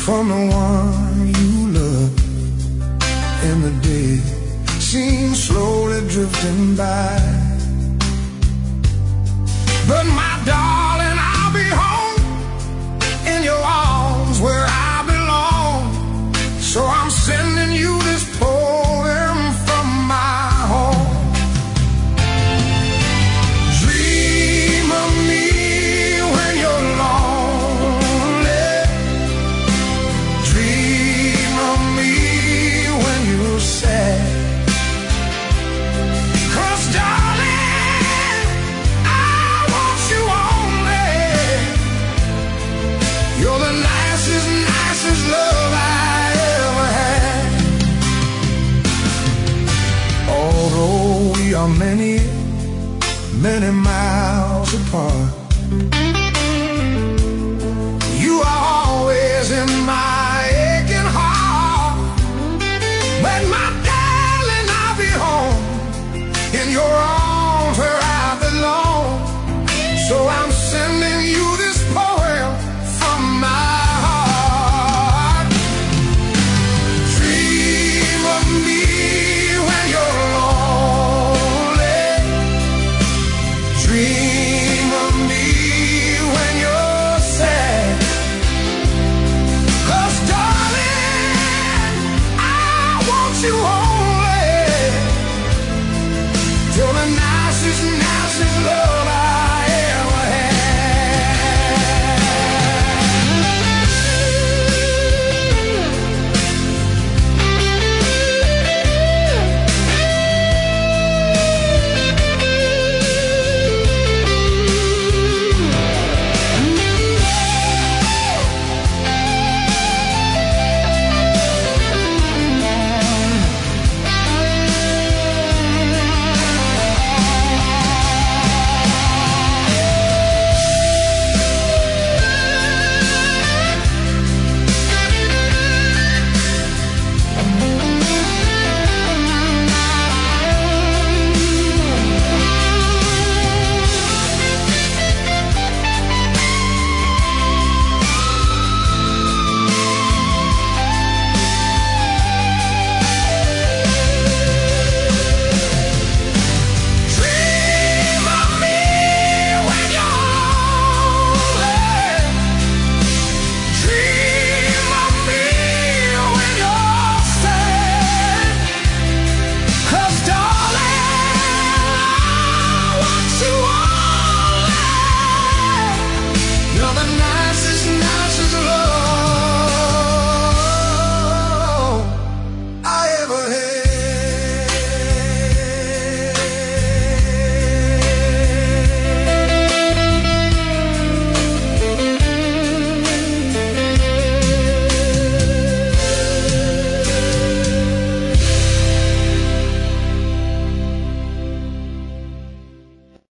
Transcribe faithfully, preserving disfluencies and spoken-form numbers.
from the one you love, and the day seems slowly drifting by. But my darling, I'll be home in your arms where I belong. So I'm sending you this poem from my home. Dream of me when you're lonely. Dream of me when you're sad. 'Cause darling, I want you only. You're the nicest, nicest love I ever had. Although we are many, many miles apart,